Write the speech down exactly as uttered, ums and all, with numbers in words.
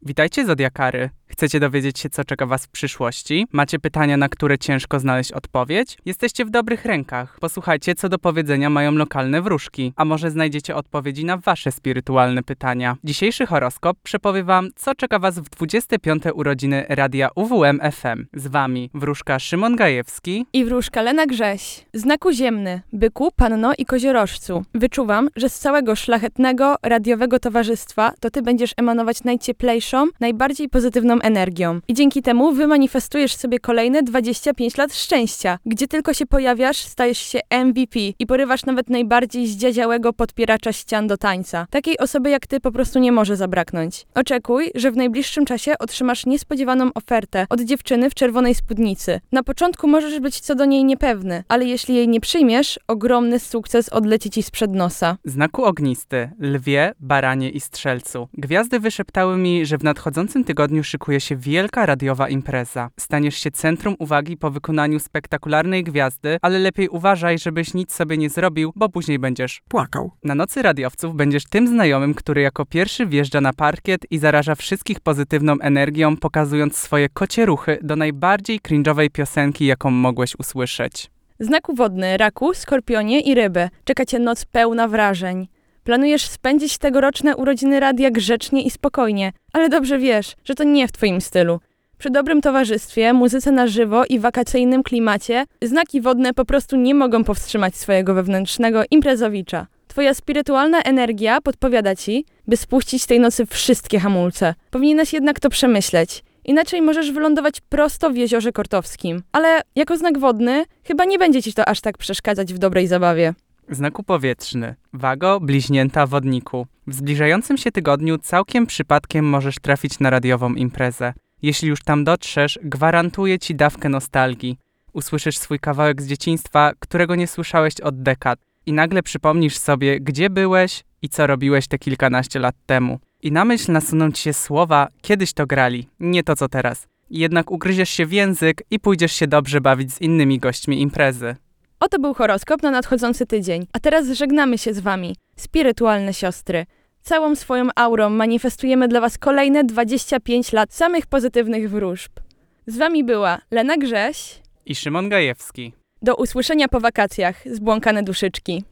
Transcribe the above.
Witajcie Zodiakary! Chcecie dowiedzieć się, co czeka was w przyszłości? Macie pytania, na które ciężko znaleźć odpowiedź? Jesteście w dobrych rękach. Posłuchajcie, co do powiedzenia mają lokalne wróżki. A może znajdziecie odpowiedzi na wasze spirytualne pytania. Dzisiejszy horoskop przepowie wam, co czeka was w dwudzieste piąte urodziny Radia U W M F M. Z wami wróżka Szymon Gajewski i wróżka Lena Grześ. Znaku ziemny, byku, panno i koziorożcu. Wyczuwam, że z całego szlachetnego, radiowego towarzystwa to ty będziesz emanować najcieplejszą, najbardziej pozytywną energią. I dzięki temu wymanifestujesz sobie kolejne dwadzieścia pięć lat szczęścia. Gdzie tylko się pojawiasz, stajesz się M V P i porywasz nawet najbardziej zdziadziałego podpieracza ścian do tańca. Takiej osoby jak ty po prostu nie może zabraknąć. Oczekuj, że w najbliższym czasie otrzymasz niespodziewaną ofertę od dziewczyny w czerwonej spódnicy. Na początku możesz być co do niej niepewny, ale jeśli jej nie przyjmiesz, ogromny sukces odleci ci sprzed nosa. Znaku ognisty, lwie, baranie i strzelcu. Gwiazdy wyszeptały mi, że w nadchodzącym tygodniu szykuje się wielka radiowa impreza. Staniesz się centrum uwagi po wykonaniu spektakularnej gwiazdy, ale lepiej uważaj, żebyś nic sobie nie zrobił, bo później będziesz płakał. Na nocy radiowców będziesz tym znajomym, który jako pierwszy wjeżdża na parkiet i zaraża wszystkich pozytywną energią, pokazując swoje kocie ruchy do najbardziej cringe'owej piosenki, jaką mogłeś usłyszeć. Znaku wodny, raku, skorpionie i ryby. Czeka cię noc pełna wrażeń. Planujesz spędzić tegoroczne urodziny radia grzecznie i spokojnie, ale dobrze wiesz, że to nie w twoim stylu. Przy dobrym towarzystwie, muzyce na żywo i wakacyjnym klimacie znaki wodne po prostu nie mogą powstrzymać swojego wewnętrznego imprezowicza. Twoja spirytualna energia podpowiada ci, by spuścić tej nocy wszystkie hamulce. Powinieneś jednak to przemyśleć. Inaczej możesz wylądować prosto w jeziorze Kortowskim. Ale jako znak wodny chyba nie będzie ci to aż tak przeszkadzać w dobrej zabawie. Znaku powietrzny. Wago, bliźnięta, wodniku. W zbliżającym się tygodniu całkiem przypadkiem możesz trafić na radiową imprezę. Jeśli już tam dotrzesz, gwarantuję ci dawkę nostalgii. Usłyszysz swój kawałek z dzieciństwa, którego nie słyszałeś od dekad. I nagle przypomnisz sobie, gdzie byłeś i co robiłeś te kilkanaście lat temu. I na myśl nasuną ci się słowa, kiedyś to grali, nie to co teraz. Jednak ugryziesz się w język i pójdziesz się dobrze bawić z innymi gośćmi imprezy. Oto był horoskop na nadchodzący tydzień, a teraz żegnamy się z wami, spirytualne siostry. Całą swoją aurą manifestujemy dla was kolejne dwadzieścia pięć lat samych pozytywnych wróżb. Z wami była Lena Grześ i Szymon Gajewski. Do usłyszenia po wakacjach, zbłąkane duszyczki.